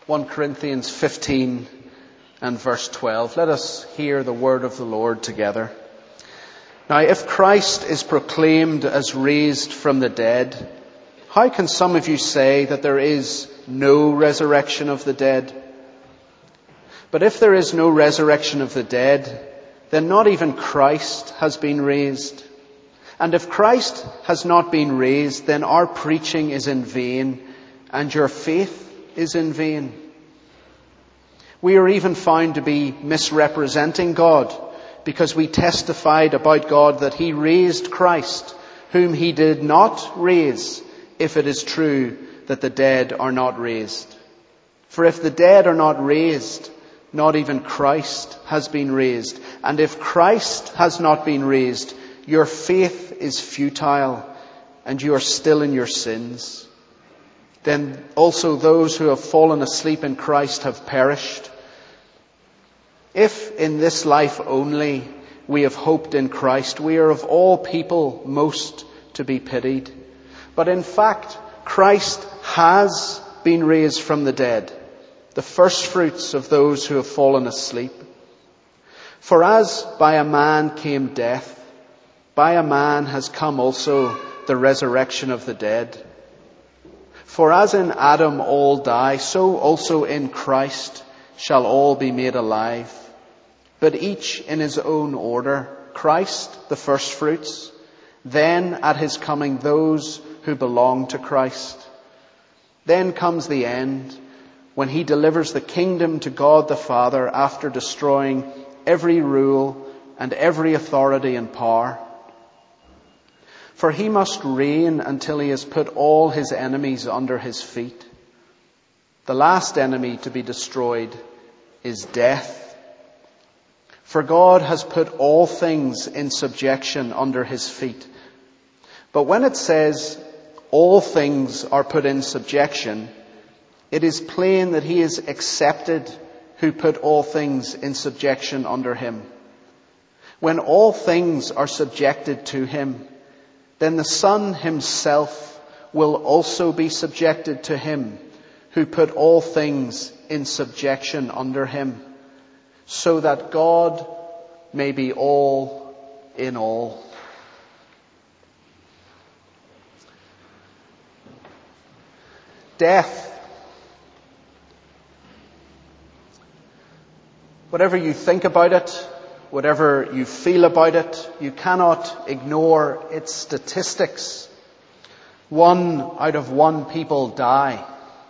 1 Corinthians 15 and verse 12. Let us hear the word of the Lord together. Now, if Christ is proclaimed as raised from the dead, how can some of you say that there is no resurrection of the dead? But if there is no resurrection of the dead, then not even Christ has been raised. And if Christ has not been raised, then our preaching is in vain, and your faith is in vain. We are even found to be misrepresenting God, because we testified about God that He raised Christ, whom He did not raise, if it is true that the dead are not raised. For if the dead are not raised, not even Christ has been raised. And if Christ has not been raised, your faith is futile, and you are still in your sins. Then also those who have fallen asleep in Christ have perished. If in this life only we have hoped in Christ, we are of all people most to be pitied. But in fact, Christ has been raised from the dead, the firstfruits of those who have fallen asleep. For as by a man came death, by a man has come also the resurrection of the dead. For as in Adam all die, so also in Christ shall all be made alive. But each in his own order, Christ the firstfruits, then at his coming those who belong to Christ. Then comes the end, when He delivers the kingdom to God the Father after destroying every rule and every authority and power. For He must reign until He has put all His enemies under His feet. The last enemy to be destroyed is death. For God has put all things in subjection under His feet. But when it says all things are put in subjection, it is plain that He is accepted who put all things in subjection under Him. When all things are subjected to Him, then the Son Himself will also be subjected to Him who put all things in subjection under Him, so that God may be all in all. Death. Whatever you think about it, whatever you feel about it, you cannot ignore its statistics. 1 out of 1 people die.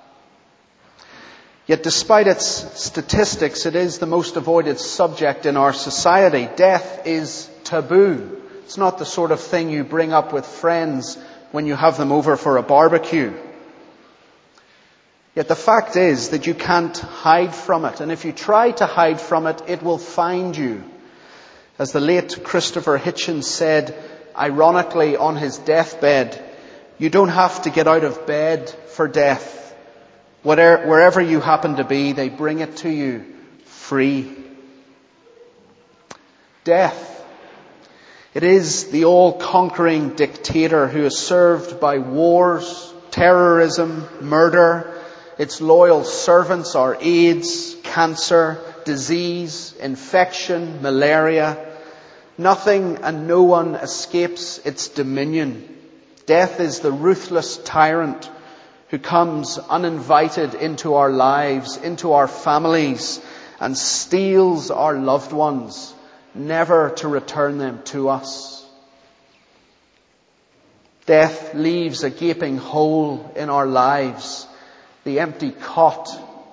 Yet despite its statistics, it is the most avoided subject in our society. Death is taboo. It's not the sort of thing you bring up with friends when you have them over for a barbecue. Yet the fact is that you can't hide from it. And if you try to hide from it, it will find you. As the late Christopher Hitchens said, ironically on his deathbed, you don't have to get out of bed for death. Wherever you happen to be, they bring it to you free. Death. It is the all-conquering dictator who is served by wars, terrorism, murder. Its loyal servants are AIDS, cancer, disease, infection, malaria. Nothing and no one escapes its dominion. Death is the ruthless tyrant who comes uninvited into our lives, into our families, and steals our loved ones, never to return them to us. Death leaves a gaping hole in our lives. The empty cot,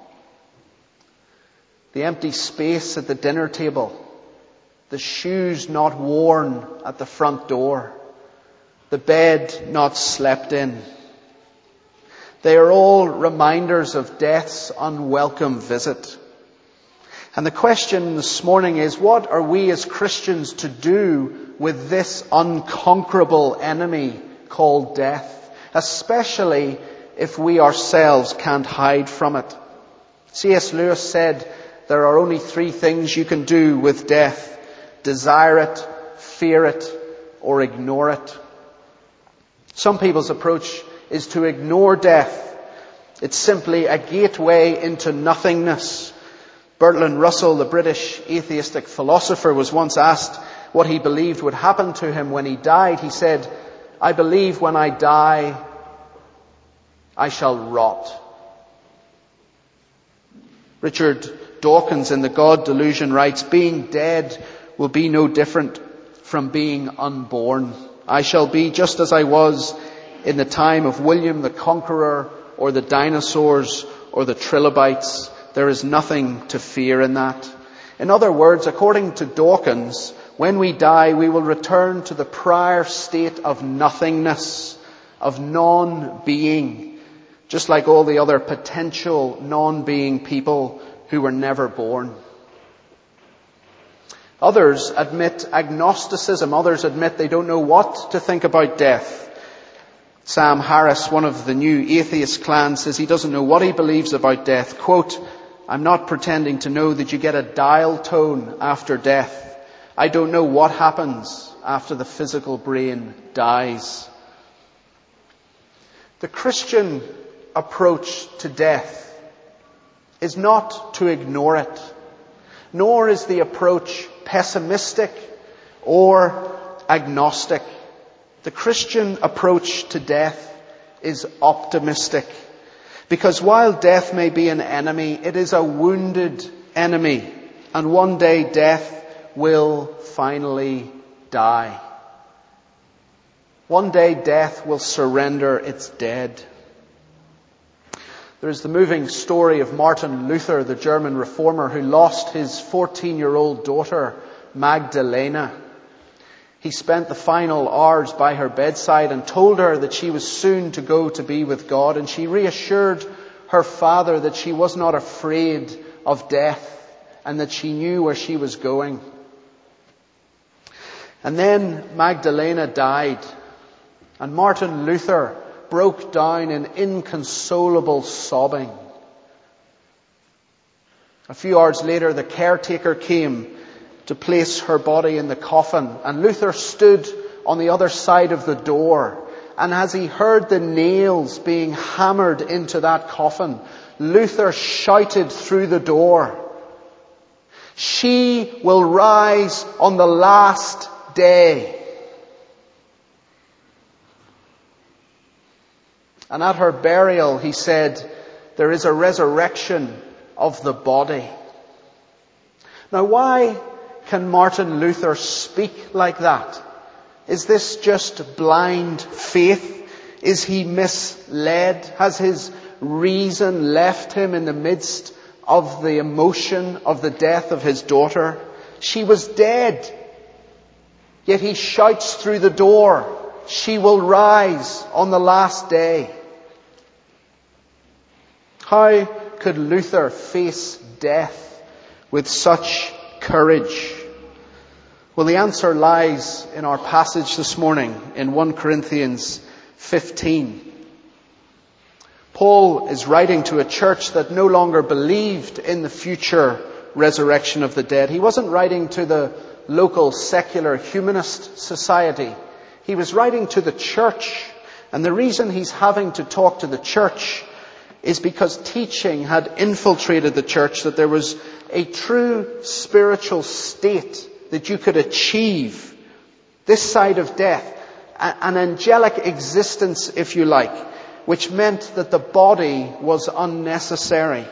the empty space at the dinner table, the shoes not worn at the front door, the bed not slept in. They are all reminders of death's unwelcome visit. And the question this morning is, what are we as Christians to do with this unconquerable enemy called death, especially if we ourselves can't hide from it? C.S. Lewis said there are only 3 things you can do with death: desire it, fear it, or ignore it. Some people's approach is to ignore death It's simply a gateway into nothingness. Bertrand Russell, the British atheistic philosopher, was once asked what he believed would happen to him when he died. He said, "I believe when I die, I shall rot." Richard Dawkins in The God Delusion writes, "Being dead will be no different from being unborn. I shall be just as I was in the time of William the Conqueror or the dinosaurs or the trilobites. There is nothing to fear in that." In other words, according to Dawkins, when we die, we will return to the prior state of nothingness, of non-being, just like all the other potential non-being people who were never born. Others admit agnosticism. Others admit they don't know what to think about death. Sam Harris, one of the new atheist clan, says he doesn't know what he believes about death. Quote, "I'm not pretending to know that you get a dial tone after death. I don't know what happens after the physical brain dies." The Christian approach to death is not to ignore it, nor is the approach pessimistic or agnostic. The Christian approach to death is optimistic, because while death may be an enemy, it is a wounded enemy, and one day death will finally die. One day death will surrender its dead. There is the moving story of Martin Luther, the German reformer, who lost his 14-year-old daughter, Magdalena. He spent the final hours by her bedside and told her that she was soon to go to be with God, and she reassured her father that she was not afraid of death and that she knew where she was going. And then Magdalena died, and Martin Luther broke down in inconsolable sobbing. A few hours later, the caretaker came to place her body in the coffin, and Luther stood on the other side of the door. And as he heard the nails being hammered into that coffin, Luther shouted through the door, "She will rise on the last day." And at her burial, he said, "There is a resurrection of the body." Now, why can Martin Luther speak like that? Is this just blind faith? Is he misled? Has his reason left him in the midst of the emotion of the death of his daughter? She was dead. Yet he shouts through the door, "She will rise on the last day." How could Luther face death with such courage? Well, the answer lies in our passage this morning in 1 Corinthians 15. Paul is writing to a church that no longer believed in the future resurrection of the dead. He wasn't writing to the local secular humanist society. He was writing to the church. And the reason he's having to talk to the church is because teaching had infiltrated the church that there was a true spiritual state that you could achieve this side of death, an angelic existence, if you like, which meant that the body was unnecessary.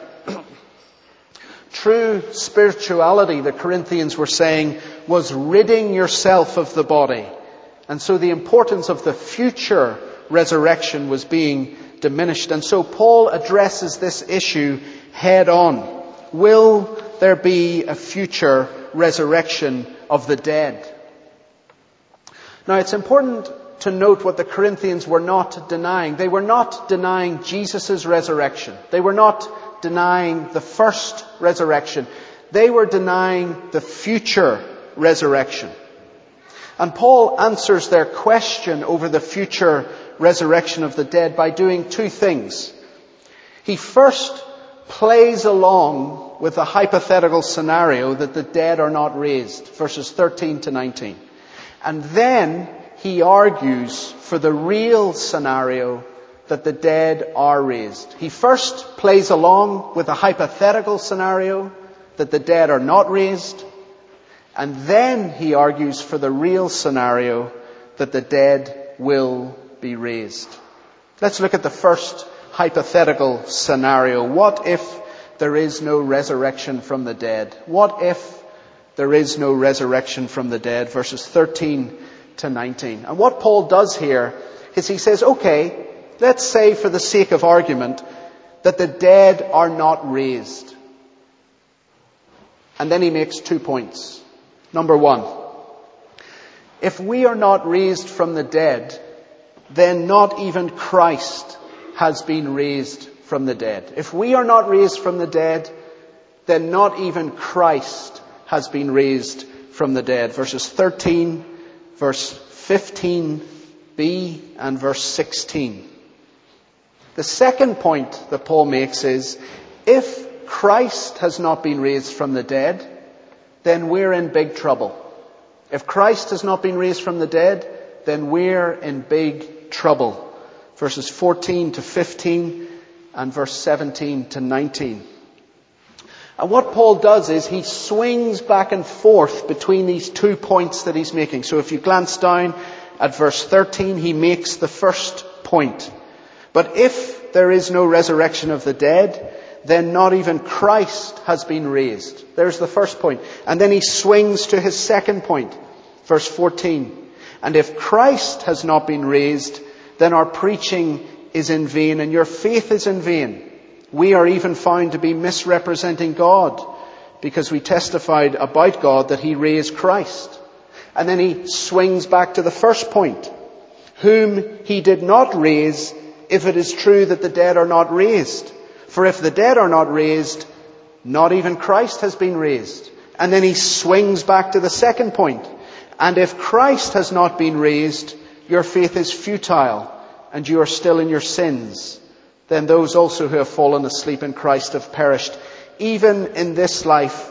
True spirituality, the Corinthians were saying, was ridding yourself of the body. And so the importance of the future resurrection was being diminished. And so Paul addresses this issue head on. Will there be a future resurrection of the dead? Now, it's important to note what the Corinthians were not denying. They were not denying Jesus' resurrection. They were not denying the first resurrection. They were denying the future resurrection. And Paul answers their question over the future resurrection of the dead by doing two things. He first plays along with the hypothetical scenario that the dead are not raised, verses 13 to 19. And then he argues for the real scenario that the dead are raised. He first plays along with a hypothetical scenario that the dead are not raised, and then he argues for the real scenario that the dead will be raised. Let's look at the first hypothetical scenario. What if there is no resurrection from the dead? What if there is no resurrection from the dead? Verses 13 to 19. And what Paul does here is he says, okay, let's say for the sake of argument that the dead are not raised. And then he makes 2 points. Number one, if we are not raised from the dead, then not even Christ has been raised from the dead. If we are not raised from the dead, then not even Christ has been raised from the dead. Verses 13, verse 15b, and verse 16. The second point that Paul makes is, if Christ has not been raised from the dead, then we're in big trouble. If Christ has not been raised from the dead, then we're in big trouble. Verses 14 to 15 and verse 17 to 19. And what Paul does is he swings back and forth between these 2 points that he's making. So if you glance down at verse 13, he makes the first point. But if there is no resurrection of the dead, then not even Christ has been raised. There's the first point. And then he swings to his second point. Verse 14. And if Christ has not been raised, then our preaching is in vain and your faith is in vain. We are even found to be misrepresenting God because we testified about God that he raised Christ. And then he swings back to the first point. Whom he did not raise, if it is true that the dead are not raised. For if the dead are not raised, not even Christ has been raised. And then he swings back to the second point. And if Christ has not been raised, your faith is futile, and you are still in your sins. Then those also who have fallen asleep in Christ have perished. Even in this life,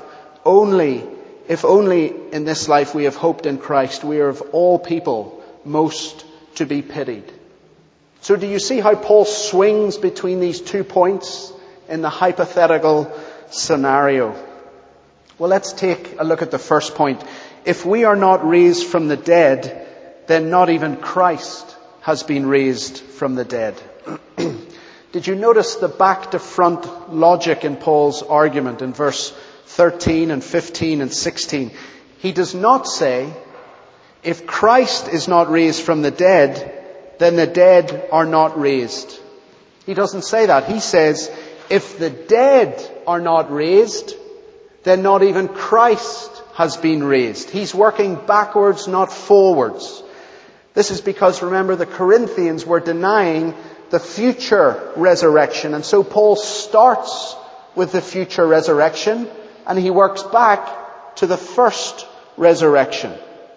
if only in this life we have hoped in Christ, we are of all people most to be pitied. So do you see how Paul swings between these 2 points in the hypothetical scenario? Well, let's take a look at the first point. If we are not raised from the dead, then not even Christ has been raised from the dead. Did you notice the back to front logic in Paul's argument in verse 13 and 15 and 16? He does not say, if Christ is not raised from the dead, then the dead are not raised. He doesn't say that. He says, if the dead are not raised, then not even Christ has been raised. He's working backwards, not forwards. This is because, remember, the Corinthians were denying the future resurrection. And so Paul starts with the future resurrection and he works back to the first resurrection.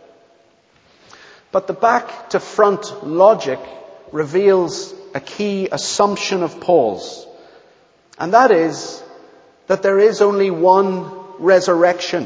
But the back to front logic reveals a key assumption of Paul's. And that is that there is only one resurrection.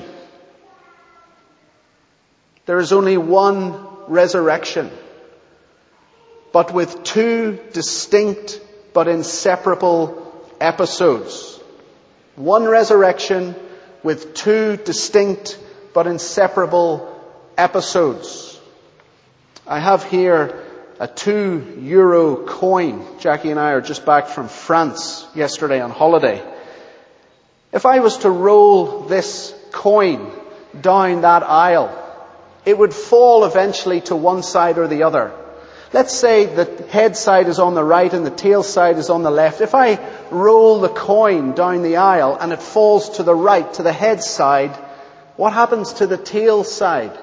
There is only one resurrection, but with 2 distinct but inseparable episodes. One resurrection with 2 distinct but inseparable episodes. I have here a €2 coin. Jackie and I are just back from France yesterday on holiday. If I was to roll this coin down that aisle, it would fall eventually to one side or the other. Let's say the head side is on the right and the tail side is on the left. If I roll the coin down the aisle and it falls to the right, to the head side, what happens to the tail side?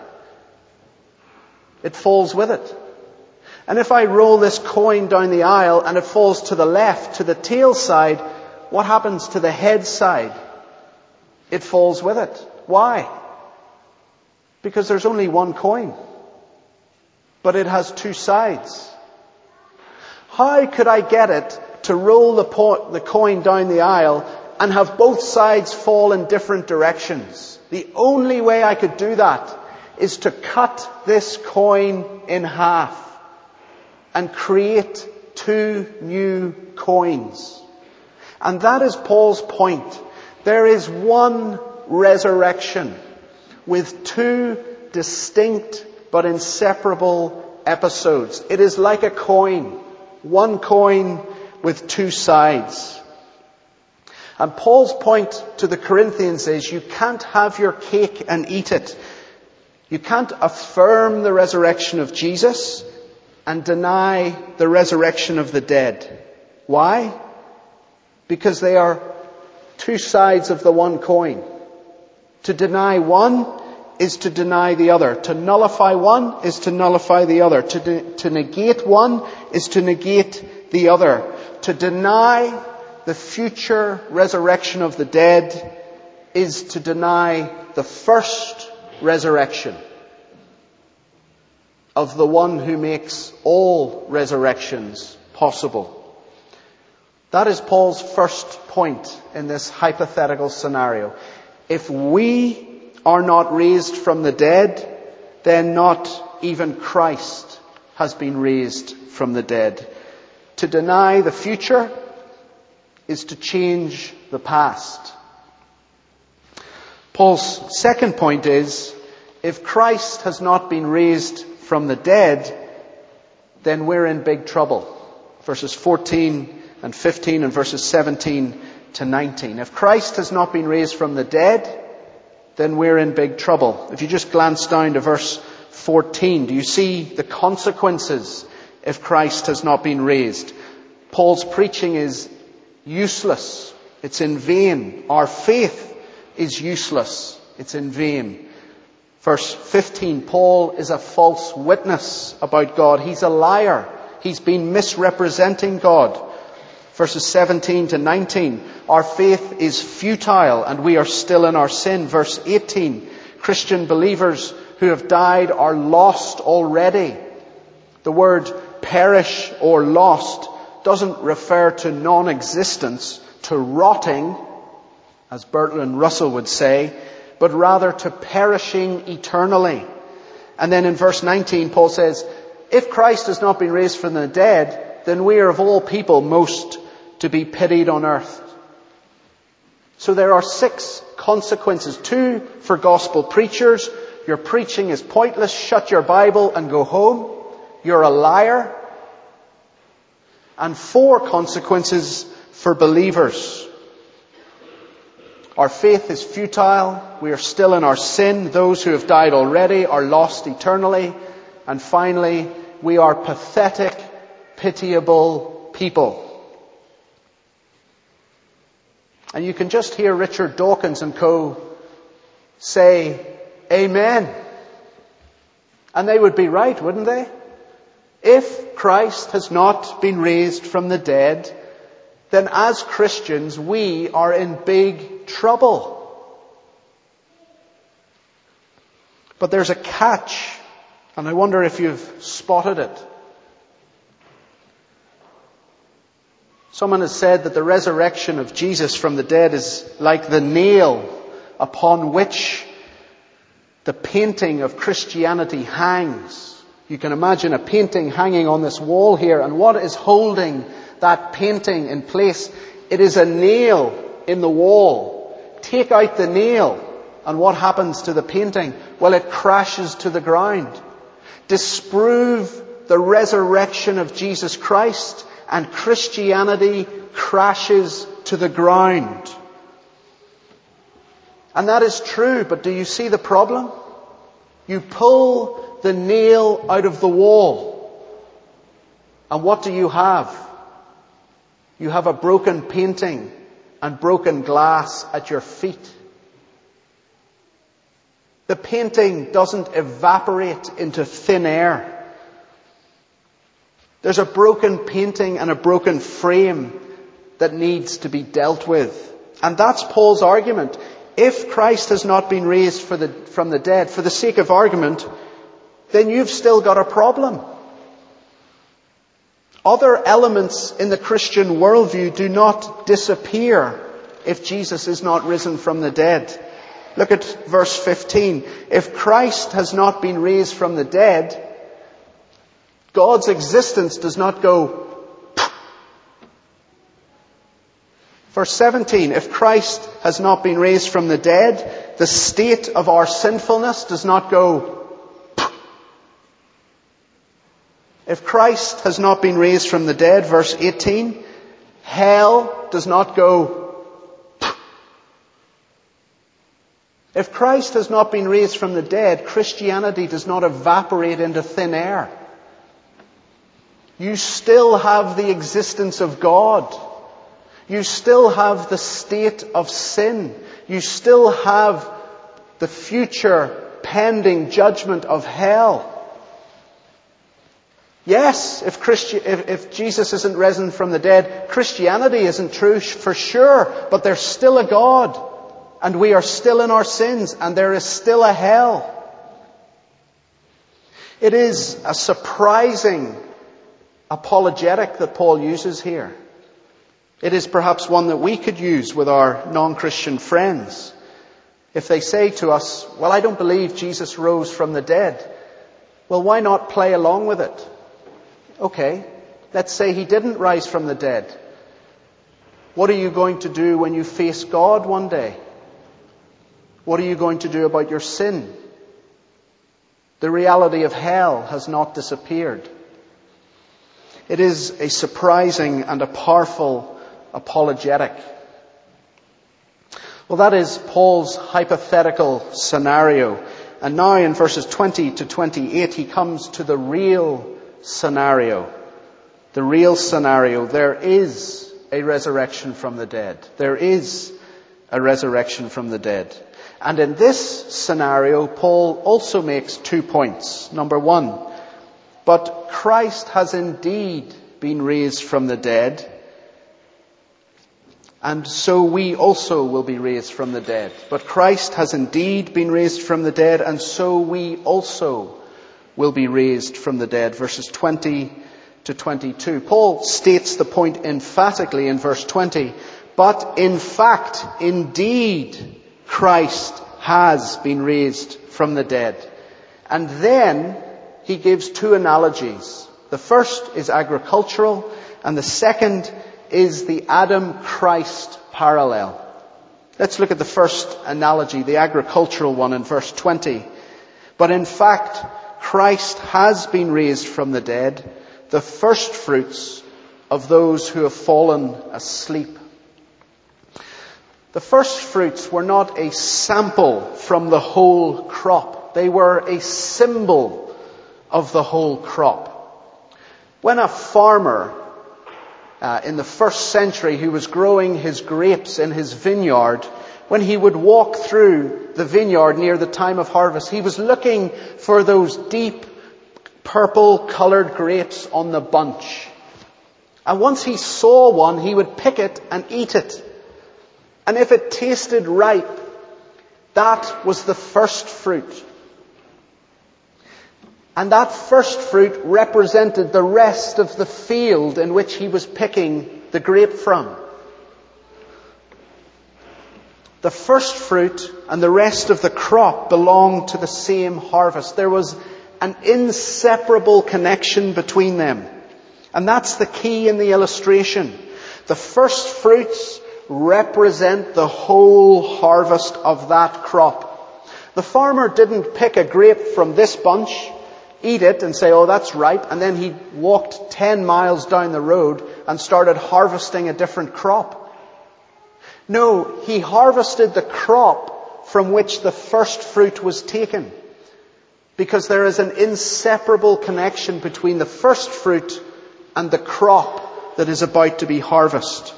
It falls with it. And if I roll this coin down the aisle and it falls to the left, to the tail side, what happens to the head side? It falls with it. Why? Because there's only one coin. But it has 2 sides. How could I get it to roll the coin down the aisle and have both sides fall in different directions? The only way I could do that is to cut this coin in half and create two new coins. And that is Paul's point. There is one resurrection with two distinct but inseparable episodes. It is like a coin. One coin with two sides. And Paul's point to the Corinthians is you can't have your cake and eat it. You can't affirm the resurrection of Jesus and deny the resurrection of the dead. Why? Because they are two sides of the one coin. To deny one is to deny the other. To nullify one is to nullify the other. To negate one is to negate the other. To deny the future resurrection of the dead is to deny the first resurrection of the one who makes all resurrections possible. That is Paul's first point in this hypothetical scenario. If we are not raised from the dead, then not even Christ has been raised from the dead. To deny the future is to change the past. Paul's second point is, if Christ has not been raised from the dead, then we're in big trouble. Verses 14 and 15 and verses 17 to 19. If Christ has not been raised from the dead, then we're in big trouble. If you just glance down to verse 14, do you see the consequences if Christ has not been raised? Paul's preaching is useless. It's in vain. Our faith is useless. It's in vain. Verse 15, Paul is a false witness about God. He's a liar. He's been misrepresenting God. Verses 17 to 19, our faith is futile and we are still in our sin. Verse 18, Christian believers who have died are lost already. The word perish or lost doesn't refer to non-existence, to rotting, as Bertrand Russell would say, but rather to perishing eternally. And then in verse 19, Paul says, if Christ has not been raised from the dead, then we are of all people most to be pitied on earth. So there are 6 consequences. 2 for gospel preachers. Your preaching is pointless. Shut your Bible and go home. You're a liar. And 4 consequences for believers. Our faith is futile. We are still in our sin. Those who have died already are lost eternally. And finally, we are pathetic, pitiable people. And you can just hear Richard Dawkins and co. say, Amen. And they would be right, wouldn't they? If Christ has not been raised from the dead, then as Christians we are in big trouble. But there's a catch, and I wonder if you've spotted it. Someone has said that the resurrection of Jesus from the dead is like the nail upon which the painting of Christianity hangs. You can imagine a painting hanging on this wall here, and what is holding that painting in place? It is a nail in the wall. Take out the nail, and what happens to the painting? Well, it crashes to the ground. Disprove the resurrection of Jesus Christ, and Christianity crashes to the ground. And that is true, but do you see the problem? You pull the nail out of the wall, and what do you have? You have a broken painting and broken glass at your feet. The painting doesn't evaporate into thin air. There's a broken painting and a broken frame that needs to be dealt with. And that's Paul's argument. If Christ has not been raised from the dead, for the sake of argument, then you've still got a problem. Other elements in the Christian worldview do not disappear if Jesus is not risen from the dead. Look at verse 15. If Christ has not been raised from the dead, God's existence does not go Verse 17, if Christ has not been raised from the dead, the state of our sinfulness does not go. If Christ has not been raised from the dead, verse 18, hell does not go. If Christ has not been raised from the dead, Christianity does not evaporate into thin air. You still have the existence of God. You still have the state of sin. You still have the future pending judgment of hell. Yes, if Jesus isn't risen from the dead, Christianity isn't true for sure, but there's still a God, and we are still in our sins, and there is still a hell. It is a surprising apologetic that Paul uses here. It is perhaps one that we could use with our non-Christian friends. If they say to us, well, I don't believe Jesus rose from the dead. Well, why not play along with it? Okay, let's say he didn't rise from the dead. What are you going to do when you face God one day? What are you going to do about your sin? The reality of hell has not disappeared. It is a surprising and a powerful apologetic. Well, that is Paul's hypothetical scenario. And now in verses 20 to 28, he comes to the real scenario. The real scenario. There is a resurrection from the dead. There is a resurrection from the dead. And in this scenario, Paul also makes 2 points. Number 1, but Christ has indeed been raised from the dead, and so we also will be raised from the dead. But Christ has indeed been raised from the dead, and so we also will be raised from the dead. Verses 20 to 22. Paul states the point emphatically in verse 20. But in fact, indeed, Christ has been raised from the dead. And then he gives 2 analogies. The first is agricultural, and the second is the Adam-Christ parallel. Let's look at the first analogy, the agricultural one, in verse 20. But in fact, Christ has been raised from the dead, the first fruits of those who have fallen asleep. The first fruits were not a sample from the whole crop. They were a symbol of the whole crop. When a farmer in the first century who was growing his grapes in his vineyard, when he would walk through the vineyard near the time of harvest, he was looking for those deep purple-coloured grapes on the bunch. And once he saw one, he would pick it and eat it. And if it tasted ripe, that was the first fruit. And that first fruit represented the rest of the field in which he was picking the grape from. The first fruit and the rest of the crop belonged to the same harvest. There was an inseparable connection between them. And that's the key in the illustration. The first fruits represent the whole harvest of that crop. The farmer didn't pick a grape from this bunch, eat it and say, oh, that's ripe, and then he walked 10 miles down the road and started harvesting a different crop. No, he harvested the crop from which the first fruit was taken, because there is an inseparable connection between the first fruit and the crop that is about to be harvested.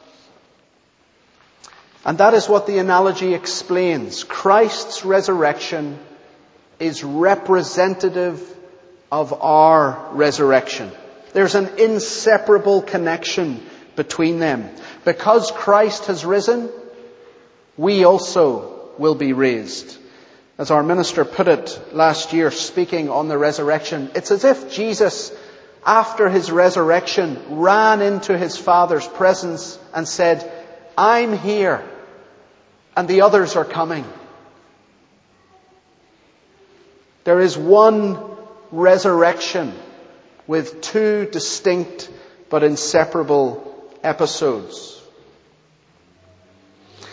And that is what the analogy explains. Christ's resurrection is representative of our resurrection. There's an inseparable connection between them. Because Christ has risen, we also will be raised. As our minister put it last year, speaking on the resurrection, it's as if Jesus, after his resurrection, ran into his Father's presence and said, I'm here, and the others are coming. There is one resurrection with 2 distinct but inseparable episodes.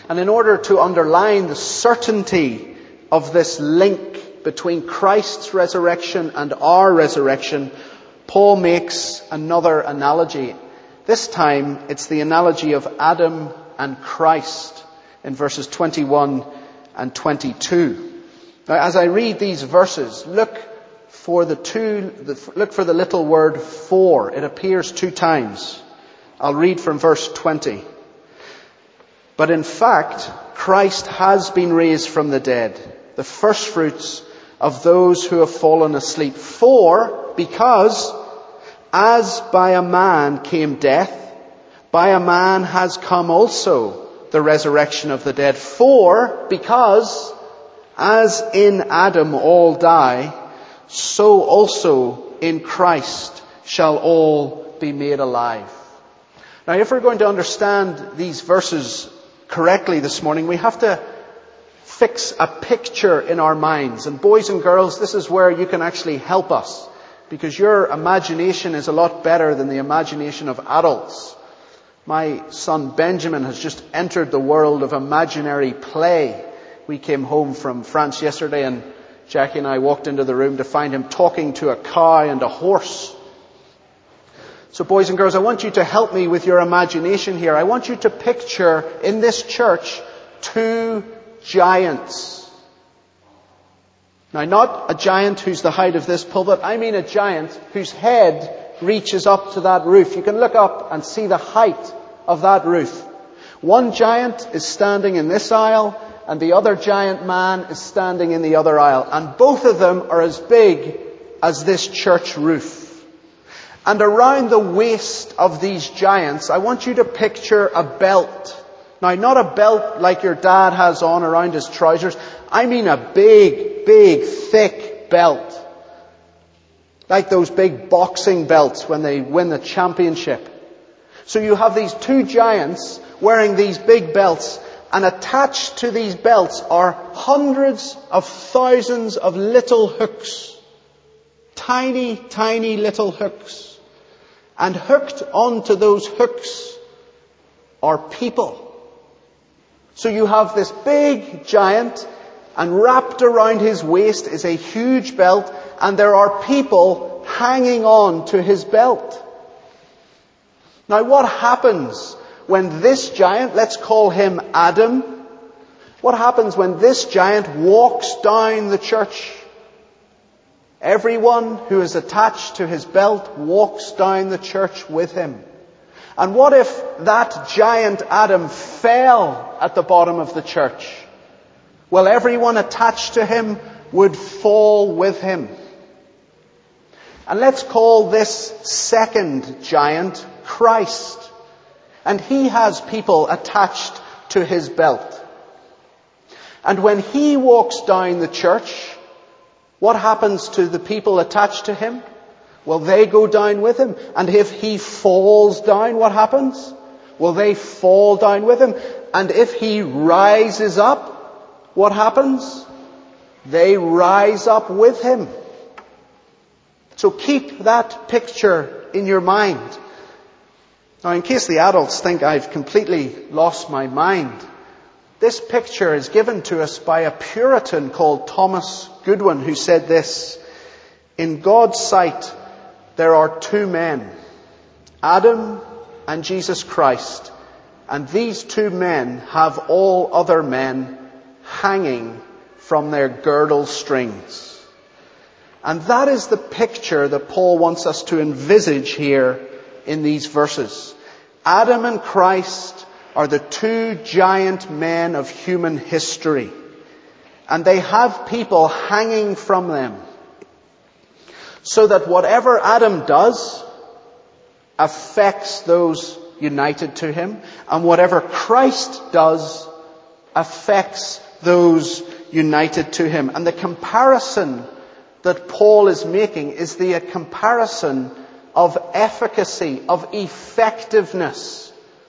And in order to underline the certainty of this link between Christ's resurrection and our resurrection, Paul makes another analogy. This time it's the analogy of Adam and Christ in verses 21 and 22. Now, as I read these verses, look for the little word "for." It appears 2 times. I'll read from verse 20. But in fact, Christ has been raised from the dead, the firstfruits of those who have fallen asleep. Because as by a man came death, by a man has come also the resurrection of the dead. Because as in Adam all die, so also in Christ shall all be made alive. Now, if we're going to understand these verses correctly this morning, we have to fix a picture in our minds. And boys and girls, this is where you can actually help us, because your imagination is a lot better than the imagination of adults. My son Benjamin has just entered the world of imaginary play. We came home from France yesterday and Jackie and I walked into the room to find him talking to a cow and a horse. So boys and girls, I want you to help me with your imagination here. I want you to picture in this church 2 giants. Now, not a giant who's the height of this pulpit. I mean a giant whose head reaches up to that roof. You can look up and see the height of that roof. One giant is standing in this aisle and the other giant man is standing in the other aisle. And both of them are as big as this church roof. And around the waist of these giants, I want you to picture a belt. Now, not a belt like your dad has on around his trousers. I mean a big, thick belt. Like those big boxing belts when they win the championship. So you have these 2 giants wearing these big belts, and attached to these belts are hundreds of thousands of little hooks. Tiny, tiny little hooks. And hooked onto those hooks are people. So you have this big giant, and wrapped around his waist is a huge belt, and there are people hanging on to his belt. Now, what happens when this giant, let's call him Adam, what happens when this giant walks down the church? Everyone who is attached to his belt walks down the church with him. And what if that giant Adam fell at the bottom of the church? Well, everyone attached to him would fall with him. And let's call this second giant Christ. And he has people attached to his belt. And when he walks down the church, what happens to the people attached to him? Well, they go down with him. And if he falls down, what happens? Well, they fall down with him. And if he rises up, what happens? They rise up with him. So keep that picture in your mind. Now, in case the adults think I've completely lost my mind, this picture is given to us by a Puritan called Thomas Goodwin, who said this: in God's sight, there are 2 men, Adam and Jesus Christ, and these 2 men have all other men hanging from their girdle strings. And that is the picture that Paul wants us to envisage here in these verses. Adam and Christ are the 2 giant men of human history. And they have people hanging from them. So that whatever Adam does affects those united to him. And whatever Christ does affects those united to him. And the comparison that Paul is making is the comparison of efficacy, of effectiveness.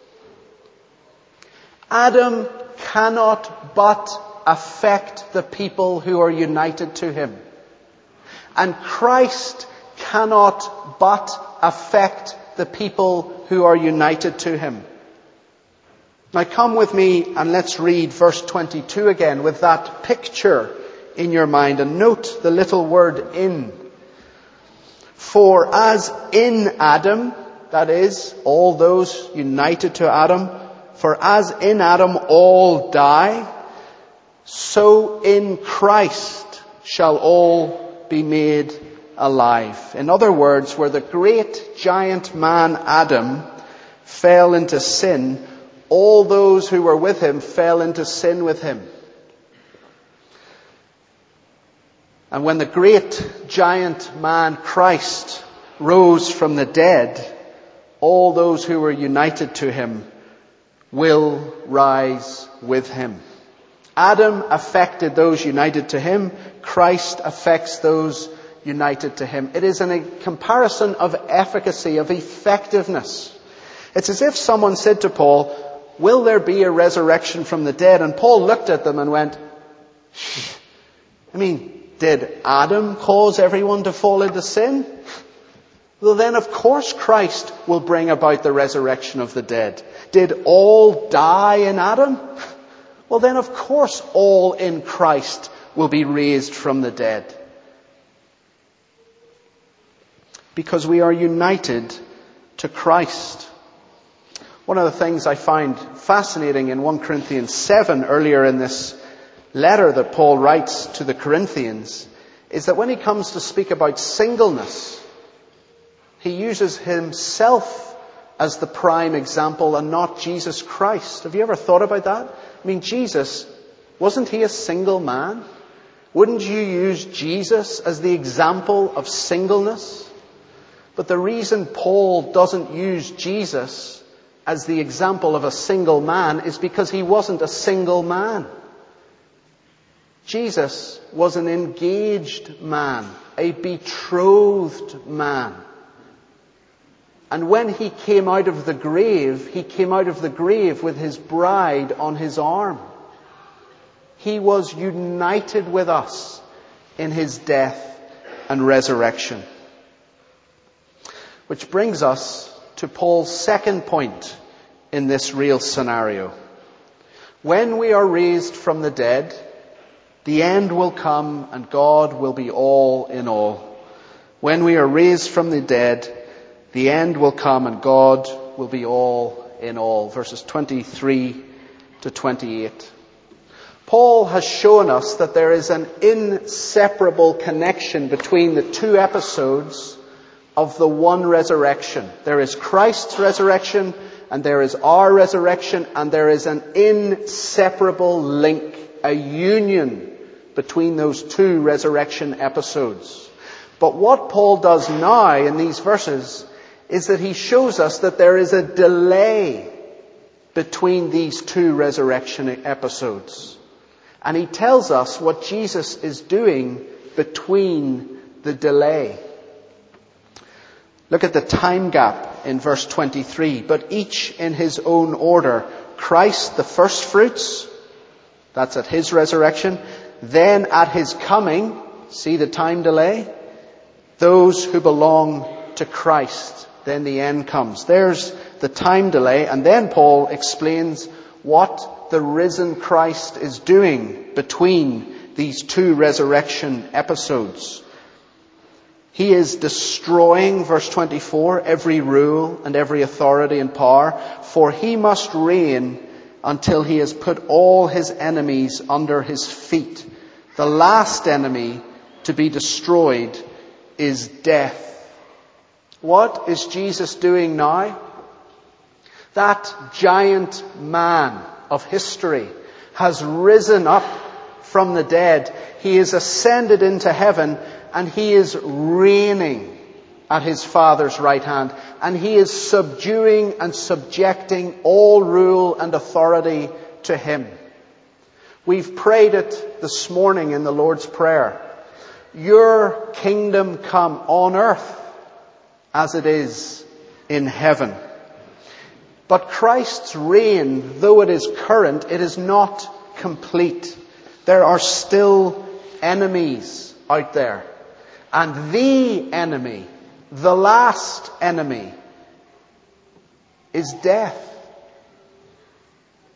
Adam cannot but affect the people who are united to him. And Christ cannot but affect the people who are united to him. Now come with me and let's read verse 22 again with that picture in your mind, and note the little word "in." For as in Adam, that is, all those united to Adam, for as in Adam all die, so in Christ shall all be made alive. In other words, where the great giant man Adam fell into sin, all those who were with him fell into sin with him. And when the great giant man Christ rose from the dead, all those who were united to him will rise with him. Adam affected those united to him. Christ affects those united to him. It is a comparison of efficacy, of effectiveness. It's as if someone said to Paul, "Will there be a resurrection from the dead?" And Paul looked at them and went, did Adam cause everyone to fall into sin? Well, then of course Christ will bring about the resurrection of the dead. Did all die in Adam? Well, then of course all in Christ will be raised from the dead. Because we are united to Christ. One of the things I find fascinating in 1 Corinthians 7, earlier in this letter that Paul writes to the Corinthians, is that when he comes to speak about singleness, he uses himself as the prime example and not Jesus Christ. Have you ever thought about that? Jesus, wasn't he a single man? Wouldn't you use Jesus as the example of singleness? But the reason Paul doesn't use Jesus as the example of a single man is because he wasn't a single man. Jesus was an engaged man, a betrothed man. And when he came out of the grave, he came out of the grave with his bride on his arm. He was united with us in his death and resurrection. Which brings us to Paul's second point in this real scenario. When we are raised from the dead, the end will come and God will be all in all. When we are raised from the dead, the end will come and God will be all in all. Verses 23 to 28. Paul has shown us that there is an inseparable connection between the two episodes of the one resurrection. There is Christ's resurrection and there is our resurrection, and there is an inseparable link, a union between those two resurrection episodes. But what Paul does now in these verses is that he shows us that there is a delay between these two resurrection episodes. And he tells us what Jesus is doing between the delay. Look at the time gap in verse 23. But each in his own order. Christ the first fruits, that's at his resurrection. Then at his coming, see the time delay? Those who belong to Christ. Then the end comes. There's the time delay. And then Paul explains what the risen Christ is doing between these two resurrection episodes. He is destroying, verse 24, every rule and every authority and power, for he must reign until he has put all his enemies under his feet. The last enemy to be destroyed is death. What is Jesus doing now? That giant man of history has risen up from the dead. He is ascended into heaven and he is reigning at his Father's right hand. And he is subduing and subjecting all rule and authority to him. We've prayed it this morning in the Lord's Prayer. Your kingdom come on earth as it is in heaven. But Christ's reign, though it is current, it is not complete. There are still enemies out there. And the enemy, the last enemy, is death.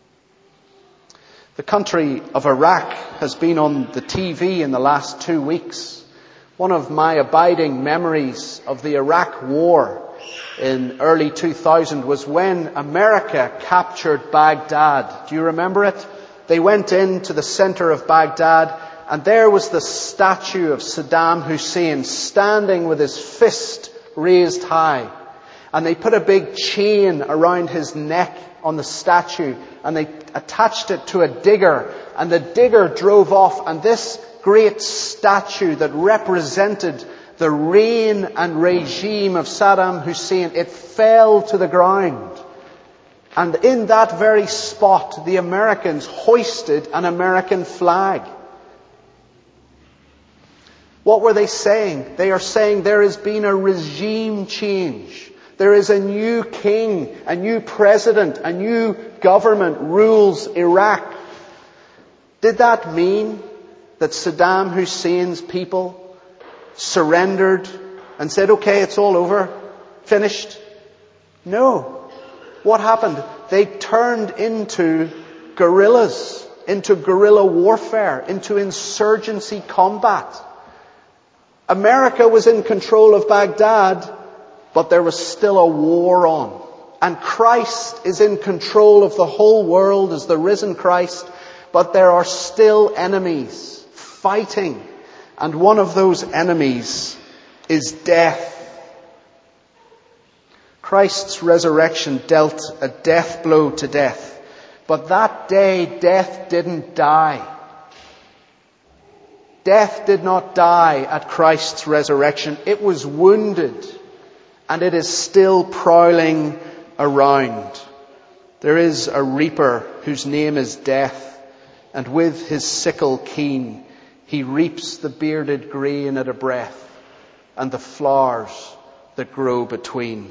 The country of Iraq has been on the TV in the last 2 weeks. One of my abiding memories of the Iraq War in early 2000 was when America captured Baghdad. Do you remember it? They went into the center of Baghdad, and there was the statue of Saddam Hussein standing with his fist raised high. And they put a big chain around his neck on the statue, and they attached it to a digger, and the digger drove off, and this great statue that represented the reign and regime of Saddam Hussein, it fell to the ground. And in that very spot, the Americans hoisted an American flag. What were they saying? They are saying there has been a regime change. There is a new king, a new president, a new government rules Iraq. Did that mean that Saddam Hussein's people surrendered and said, okay, it's all over, finished? No. What happened? They turned into guerrillas, into guerrilla warfare, into insurgency combat. America was in control of Baghdad, but there was still a war on. And Christ is in control of the whole world as the risen Christ, but there are still enemies fighting. And one of those enemies is death. Christ's resurrection dealt a death blow to death. But that day, death didn't die. Death did not die at Christ's resurrection. It was wounded, and it is still prowling around. There is a reaper whose name is Death, and with his sickle keen, he reaps the bearded grain at a breath, and the flowers that grow between.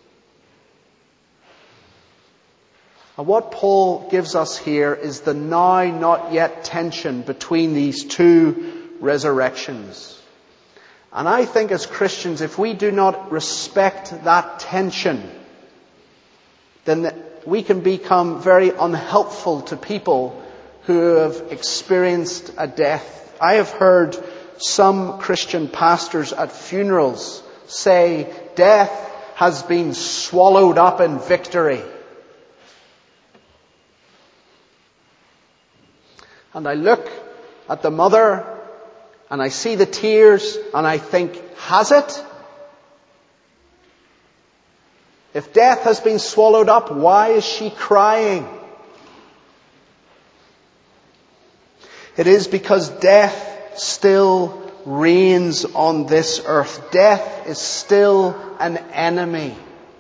And what Paul gives us here is the now not yet tension between these two resurrections. And I think as Christians, if we do not respect that tension, then we can become very unhelpful to people who have experienced a death. I have heard some Christian pastors at funerals say, death has been swallowed up in victory. And I look at the mother and I see the tears and I think, has it? If death has been swallowed up, why is she crying? It is because death still reigns on this earth. Death is still an enemy.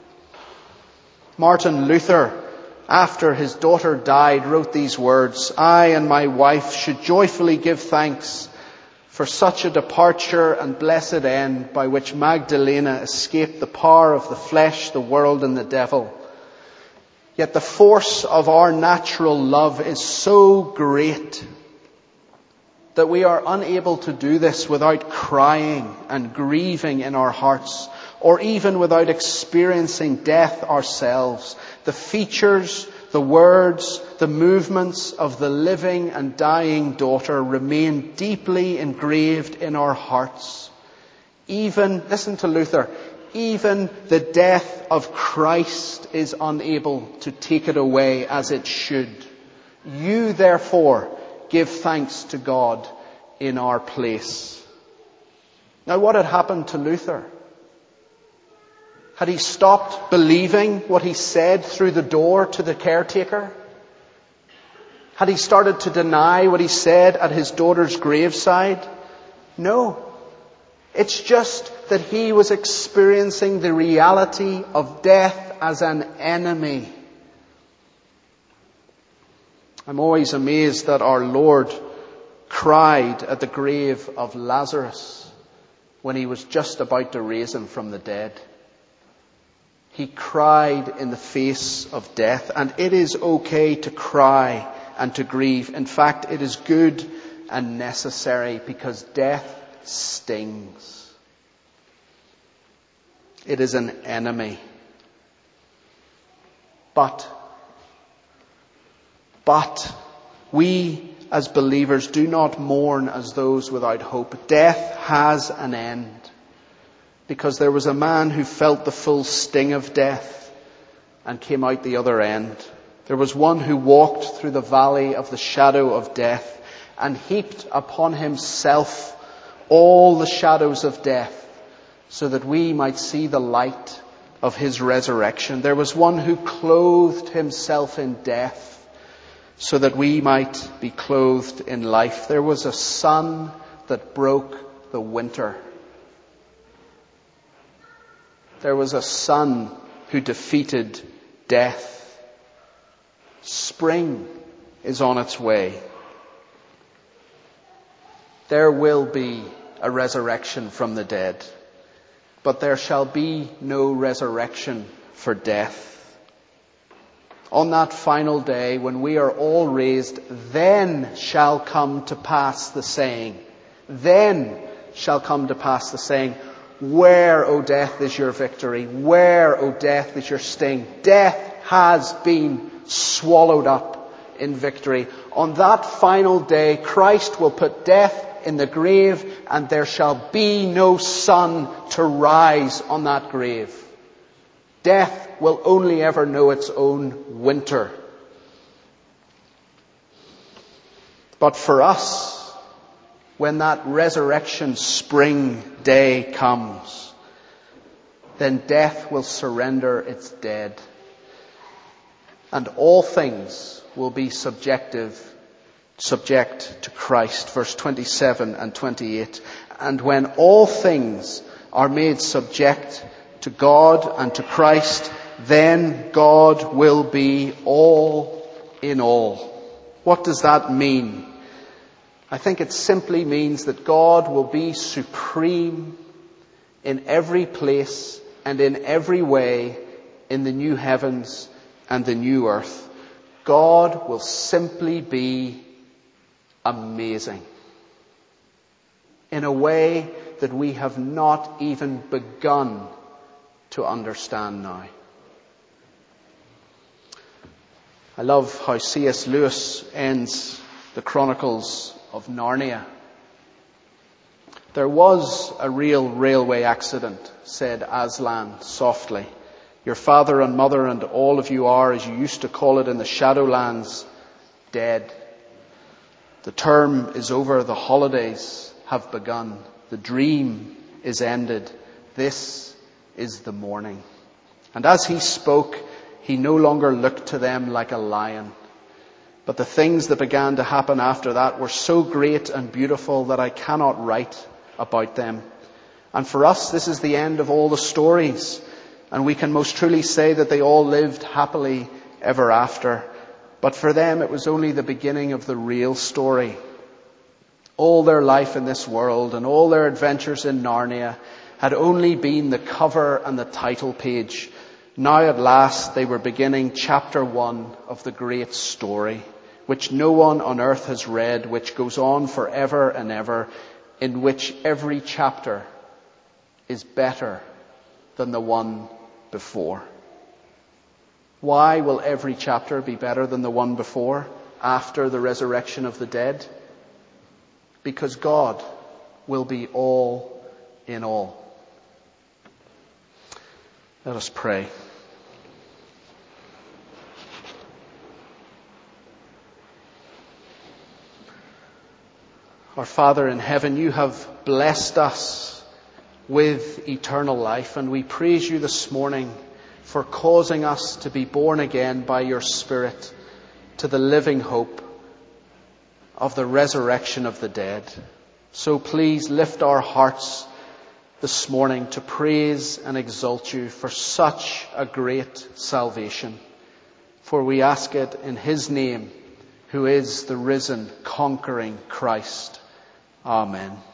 Martin Luther, after his daughter died, wrote these words, I and my wife should joyfully give thanks for such a departure and blessed end by which Magdalena escaped the power of the flesh, the world and the devil. Yet the force of our natural love is so great that we are unable to do this without crying and grieving in our hearts, or even without experiencing death ourselves. The features, the words, the movements of the living and dying daughter remain deeply engraved in our hearts. Even, listen to Luther, even the death of Christ is unable to take it away as it should. You, therefore, give thanks to God in our place. Now, what had happened to Luther? Had he stopped believing what he said through the door to the caretaker? Had he started to deny what he said at his daughter's graveside? No. It's just that he was experiencing the reality of death as an enemy. I'm always amazed that our Lord cried at the grave of Lazarus when he was just about to raise him from the dead. He cried in the face of death, and it is okay to cry and to grieve. In fact, it is good and necessary because death stings. It is an enemy. But We, as believers, do not mourn as those without hope. Death has an end, because there was a man who felt the full sting of death and came out the other end. There was one who walked through the valley of the shadow of death and heaped upon himself all the shadows of death, so that we might see the light of his resurrection. There was one who clothed himself in death, so that we might be clothed in life. There was a sun that broke the winter. There was a son who defeated death. Spring is on its way. There will be a resurrection from the dead, but there shall be no resurrection for death. On that final day, when we are all raised, then shall come to pass the saying. Then shall come to pass the saying, where, O death, is your victory? Where, O death, is your sting? Death has been swallowed up in victory. On that final day, Christ will put death in the grave, and there shall be no sun to rise on that grave. Death will only ever know its own winter. But for us, when that resurrection spring day comes, then death will surrender its dead, and all things will be subject to Christ. Verse 27 and 28. And when all things are made subject to God and to Christ, then God will be all in all. What does that mean? I think it simply means that God will be supreme in every place and in every way in the new heavens and the new earth. God will simply be amazing in a way that we have not even begun to understand now. I love how C.S. Lewis ends the Chronicles of Narnia. There was a real railway accident, said Aslan softly. Your father and mother and all of you are, as you used to call it in the Shadowlands, dead. The term is over. The holidays have begun. The dream is ended. This is the morning. And as he spoke, he no longer looked to them like a lion. But the things that began to happen after that were so great and beautiful that I cannot write about them. And for us, this is the end of all the stories. And we can most truly say that they all lived happily ever after. But for them, it was only the beginning of the real story. All their life in this world and all their adventures in Narnia had only been the cover and the title page. Now at last they were beginning chapter 1 of the great story, which no one on earth has read, which goes on forever and ever, in which every chapter is better than the one before. Why will every chapter be better than the one before after the resurrection of the dead? Because God will be all in all. Let us pray. Our Father in heaven, you have blessed us with eternal life, and we praise you this morning for causing us to be born again by your Spirit to the living hope of the resurrection of the dead. So please lift our hearts this morning to praise and exalt you for such a great salvation. For we ask it in his name, who is the risen, conquering Christ. Amen.